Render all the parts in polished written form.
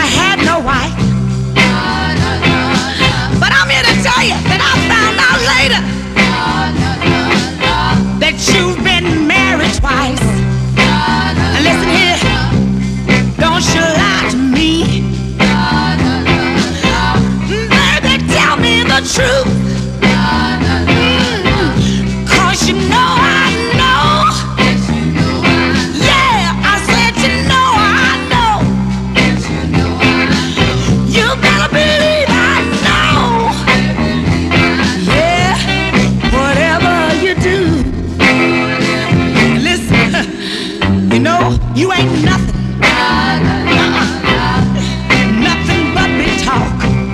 had no wife. But I'm here to tell you that I found out later that you've been married twice. Now listen here, don't you lie to me. Baby, tell me the truth. Cause you know I know. Yeah, I said you know I know. You better believe I know. Yeah, whatever you do. Listen, you know, you ain't nothing. Nothing but big talk.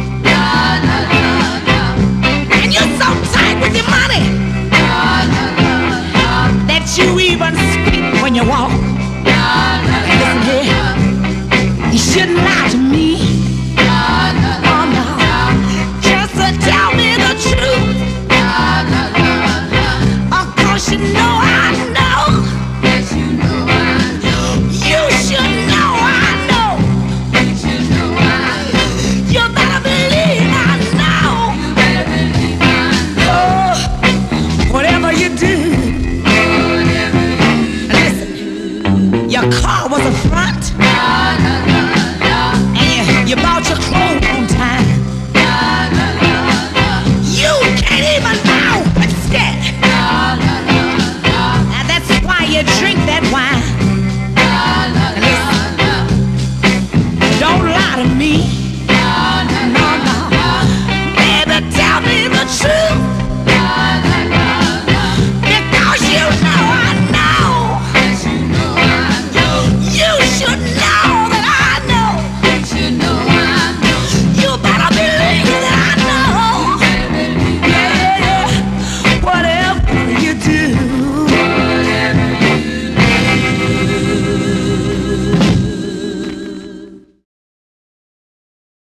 And you're so tight with your money that you even speak when you walk. Listen here, you shouldn't lie to me. Oh no, just tell me the truth. Of course you know I know. You should know I know. You better believe I know. Oh, whatever you do. Listen, your car was a front, and you bought your clothes on time. You can't even know what's scared. Now that's why you drink that wine. Listen, don't lie to me.